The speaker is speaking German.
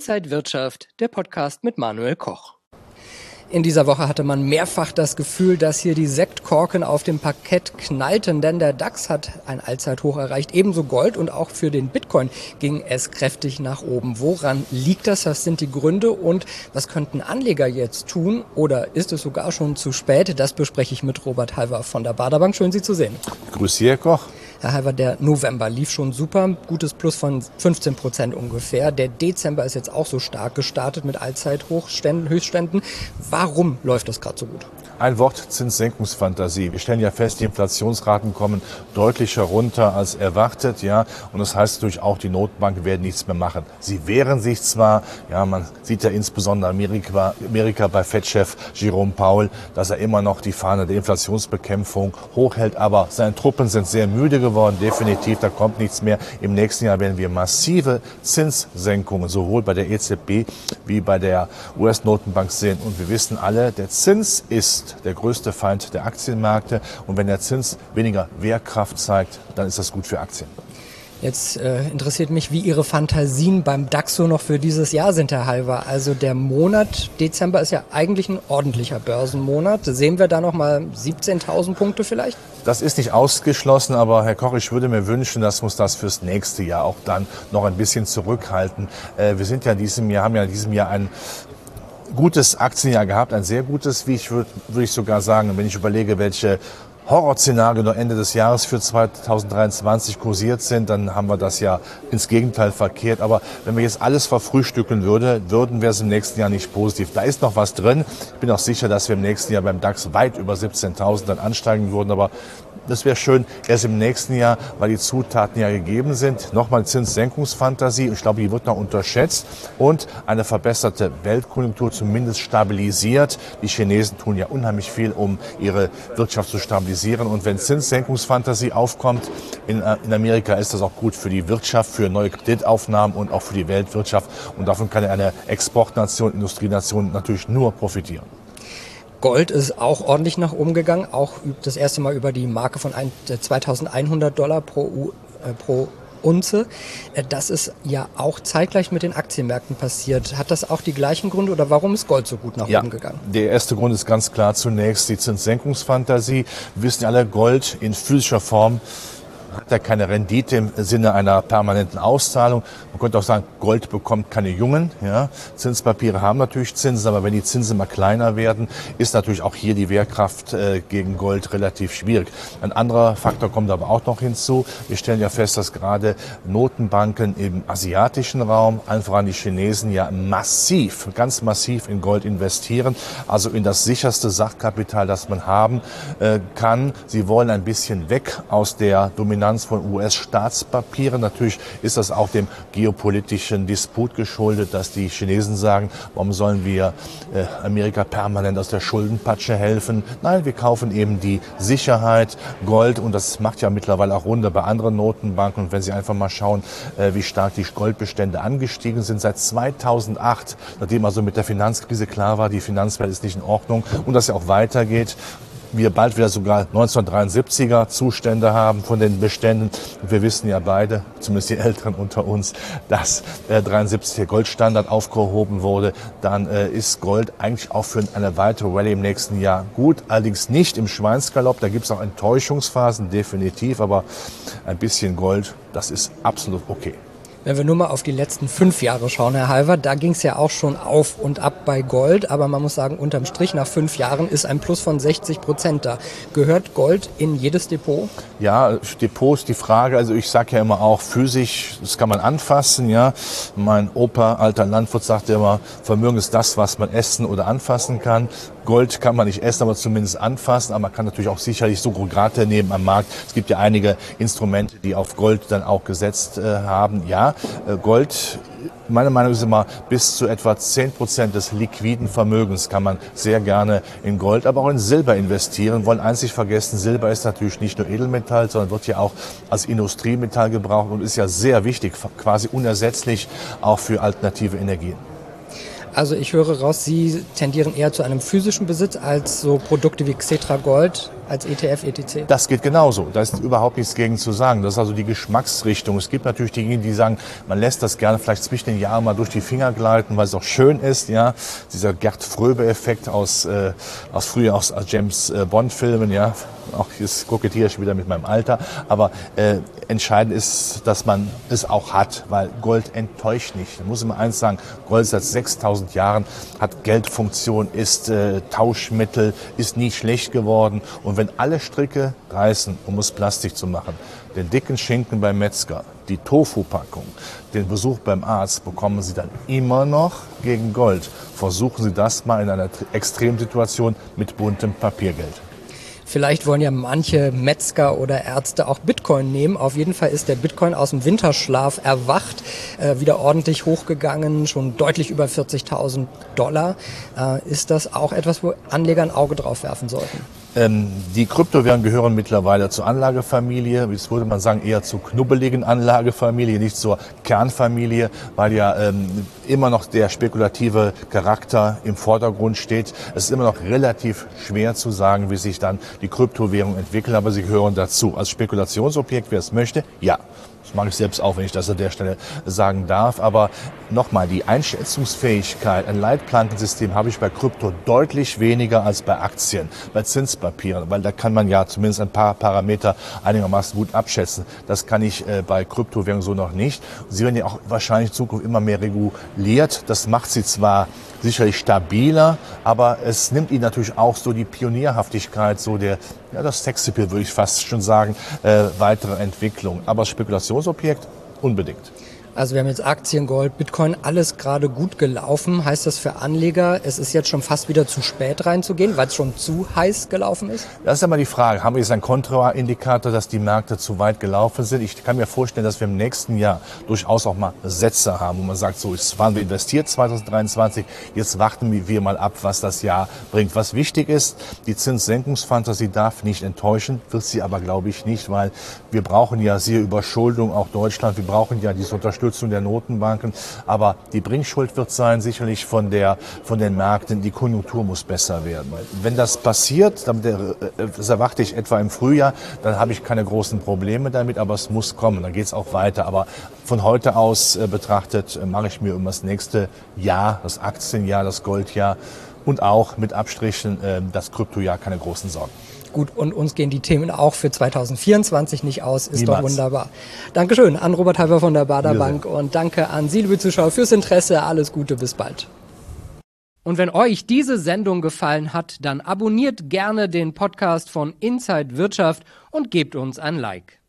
Inside Wirtschaft, der Podcast mit Manuel Koch. In dieser Woche hatte man mehrfach das Gefühl, dass hier die Sektkorken auf dem Parkett knallten, denn der DAX hat ein Allzeithoch erreicht, ebenso Gold, und auch für den Bitcoin ging es kräftig nach oben. Woran liegt das? Was sind die Gründe und was könnten Anleger jetzt tun? Oder ist es sogar schon zu spät? Das bespreche ich mit Robert Halver von der Baader Bank. Schön, Sie zu sehen. Grüß Sie, Herr Koch. Herr Halver, der November lief schon super, gutes Plus von 15% ungefähr. Der Dezember ist jetzt auch so stark gestartet mit Allzeithöchstständen. Warum läuft das gerade so gut? Ein Wort: Zinssenkungsfantasie. Wir stellen ja fest, die Inflationsraten kommen deutlich herunter als erwartet, ja. Und das heißt natürlich auch, die Notenbanken werden nichts mehr machen. Sie wehren sich zwar, ja, man sieht ja insbesondere Amerika bei Fed-Chef Jerome Powell, dass er immer noch die Fahne der Inflationsbekämpfung hochhält, aber seine Truppen sind sehr müde geworden, definitiv, da kommt nichts mehr. Im nächsten Jahr werden wir massive Zinssenkungen sowohl bei der EZB wie bei der US-Notenbank sehen. Und wir wissen alle, der Zins ist der größte Feind der Aktienmärkte. Und wenn der Zins weniger Wehrkraft zeigt, dann ist das gut für Aktien. Jetzt interessiert mich, wie Ihre Fantasien beim DAX so noch für dieses Jahr sind, Herr Halver. Also der Monat Dezember ist ja eigentlich ein ordentlicher Börsenmonat. Sehen wir da noch mal 17.000 Punkte vielleicht? Das ist nicht ausgeschlossen, aber Herr Koch, ich würde mir wünschen, dass wir uns das fürs nächste Jahr auch dann noch ein bisschen zurückhalten. Wir sind ja in diesem Jahr ein gutes Aktienjahr gehabt, ein sehr gutes, würde ich sogar sagen, wenn ich überlege, welche Horrorszenarien noch Ende des Jahres für 2023 kursiert sind, dann haben wir das ja ins Gegenteil verkehrt. Aber wenn wir jetzt alles verfrühstücken würden wir es im nächsten Jahr nicht positiv. Da ist noch was drin. Ich bin auch sicher, dass wir im nächsten Jahr beim DAX weit über 17.000 dann ansteigen würden. Aber das wäre schön, erst im nächsten Jahr, weil die Zutaten ja gegeben sind. Nochmal Zinssenkungsfantasie. Ich glaube, die wird noch unterschätzt. Und eine verbesserte Weltkonjunktur zumindest stabilisiert. Die Chinesen tun ja unheimlich viel, um ihre Wirtschaft zu stabilisieren. Und wenn Zinssenkungsfantasie aufkommt in Amerika, ist das auch gut für die Wirtschaft, für neue Kreditaufnahmen und auch für die Weltwirtschaft. Und davon kann eine Exportnation, Industrienation natürlich nur profitieren. Gold ist auch ordentlich nach oben gegangen, auch das erste Mal über die Marke von $2.100 pro Unze. Das ist ja auch zeitgleich mit den Aktienmärkten passiert. Hat das auch die gleichen Gründe oder warum ist Gold so gut nach oben gegangen? Der erste Grund ist ganz klar zunächst die Zinssenkungsfantasie. Wir wissen alle, Gold in physischer Form hat ja keine Rendite im Sinne einer permanenten Auszahlung. Man könnte auch sagen, Gold bekommt keine Jungen. Ja. Zinspapiere haben natürlich Zinsen, aber wenn die Zinsen mal kleiner werden, ist natürlich auch hier die Wehrkraft gegen Gold relativ schwierig. Ein anderer Faktor kommt aber auch noch hinzu. Wir stellen ja fest, dass gerade Notenbanken im asiatischen Raum, allen voran die Chinesen, ja ganz massiv in Gold investieren. Also in das sicherste Sachkapital, das man haben kann. Sie wollen ein bisschen weg aus der Dominanz von US-Staatspapieren. Natürlich ist das auch dem geopolitischen Disput geschuldet, dass die Chinesen sagen, warum sollen wir Amerika permanent aus der Schuldenpatsche helfen? Nein, wir kaufen eben die Sicherheit, Gold, und das macht ja mittlerweile auch Runde bei anderen Notenbanken. Und wenn Sie einfach mal schauen, wie stark die Goldbestände angestiegen sind seit 2008, nachdem also mit der Finanzkrise klar war, die Finanzwelt ist nicht in Ordnung und das ja auch weitergeht, wir bald wieder sogar 1973er Zustände haben von den Beständen. Und wir wissen ja beide, zumindest die Älteren unter uns, dass 73 der Goldstandard aufgehoben wurde. Dann ist Gold eigentlich auch für eine weitere Rallye im nächsten Jahr gut. Allerdings nicht im Schweinsgalopp. Da gibt es auch Enttäuschungsphasen, definitiv. Aber ein bisschen Gold, das ist absolut okay. Wenn wir nur mal auf die letzten 5 Jahre schauen, Herr Halver, da ging es ja auch schon auf und ab bei Gold. Aber man muss sagen, unterm Strich nach 5 Jahren ist ein Plus von 60% da. Gehört Gold in jedes Depot? Ja, Depot ist die Frage. Also ich sage ja immer auch, physisch, das kann man anfassen. Ja, mein Opa, alter Landwirt, sagte immer, Vermögen ist das, was man essen oder anfassen kann. Gold kann man nicht essen, aber zumindest anfassen. Aber man kann natürlich auch sicherlich so gerade neben am Markt. Es gibt ja einige Instrumente, die auf Gold dann auch gesetzt haben. Ja, Gold, meine Meinung ist immer, bis zu etwa 10% des liquiden Vermögens kann man sehr gerne in Gold, aber auch in Silber investieren. Wollen einzig vergessen, Silber ist natürlich nicht nur Edelmetall, sondern wird ja auch als Industriemetall gebraucht und ist ja sehr wichtig, quasi unersetzlich auch für alternative Energien. Also ich höre raus, Sie tendieren eher zu einem physischen Besitz als so Produkte wie Xetra Gold als ETF, ETC. Das geht genauso. Da ist überhaupt nichts gegen zu sagen. Das ist also die Geschmacksrichtung. Es gibt natürlich diejenigen, die sagen, man lässt das gerne vielleicht zwischen den Jahren mal durch die Finger gleiten, weil es auch schön ist. Ja, dieser Gerd Fröbe-Effekt aus James Bond-Filmen. Ja, auch jetzt kokettiere ich wieder mit meinem Alter. Aber entscheidend ist, dass man es auch hat, weil Gold enttäuscht nicht. Da muss ich mal eins sagen: Gold seit 6000 Jahren hat Geldfunktion, ist Tauschmittel, ist nie schlecht geworden. Und wenn alle Stricke reißen, um es Plastik zu machen, den dicken Schinken beim Metzger, die Tofu-Packung, den Besuch beim Arzt, bekommen Sie dann immer noch gegen Gold. Versuchen Sie das mal in einer Extremsituation mit buntem Papiergeld. Vielleicht wollen ja manche Metzger oder Ärzte auch Bitcoin nehmen. Auf jeden Fall ist der Bitcoin aus dem Winterschlaf erwacht, wieder ordentlich hochgegangen, schon deutlich über $40.000. Ist das auch etwas, wo Anleger ein Auge drauf werfen sollten? Die Kryptowährungen gehören mittlerweile zur Anlagefamilie, jetzt würde man sagen eher zur knubbeligen Anlagefamilie, nicht zur Kernfamilie, weil ja immer noch der spekulative Charakter im Vordergrund steht. Es ist immer noch relativ schwer zu sagen, wie sich dann die Kryptowährungen entwickeln, aber sie gehören dazu. Als Spekulationsobjekt, wer es möchte, ja. Das mache ich selbst auch, wenn ich das an der Stelle sagen darf. Aber nochmal, die Einschätzungsfähigkeit, ein Leitplankensystem habe ich bei Krypto deutlich weniger als bei Aktien, bei Zinspapieren, weil da kann man ja zumindest ein paar Parameter einigermaßen gut abschätzen. Das kann ich bei Kryptowährungen so noch nicht. Sie werden ja auch wahrscheinlich in Zukunft immer mehr reguliert. Das macht sie zwar sicherlich stabiler, aber es nimmt ihnen natürlich auch so die Pionierhaftigkeit, so das Sexappeal, würde ich fast schon sagen, weitere Entwicklung. Aber Spekulationsobjekt unbedingt. Also wir haben jetzt Aktien, Gold, Bitcoin, alles gerade gut gelaufen. Heißt das für Anleger, es ist jetzt schon fast wieder zu spät reinzugehen, weil es schon zu heiß gelaufen ist? Das ist ja mal die Frage. Haben wir jetzt einen Kontraindikator, dass die Märkte zu weit gelaufen sind? Ich kann mir vorstellen, dass wir im nächsten Jahr durchaus auch mal Sätze haben, wo man sagt, so, jetzt waren wir investiert 2023, jetzt warten wir mal ab, was das Jahr bringt. Was wichtig ist, die Zinssenkungsfantasie darf nicht enttäuschen, wird sie aber, glaube ich, nicht, weil wir brauchen ja siehe Überschuldung, auch Deutschland, wir brauchen ja diese Unterstützung der Notenbanken, aber die Bringschuld wird sein sicherlich von den Märkten, die Konjunktur muss besser werden. Wenn das passiert, das erwarte ich etwa im Frühjahr, dann habe ich keine großen Probleme damit, aber es muss kommen, dann geht es auch weiter. Aber von heute aus betrachtet mache ich mir um das nächste Jahr, das Aktienjahr, das Goldjahr und auch mit Abstrichen das Kryptojahr keine großen Sorgen. Gut, und uns gehen die Themen auch für 2024 nicht aus, ist Niemals. Doch wunderbar. Dankeschön an Robert Halver von der Baader Bank und danke an Sie, liebe Zuschauer, fürs Interesse. Alles Gute, bis bald. Und wenn euch diese Sendung gefallen hat, dann abonniert gerne den Podcast von Inside Wirtschaft und gebt uns ein Like.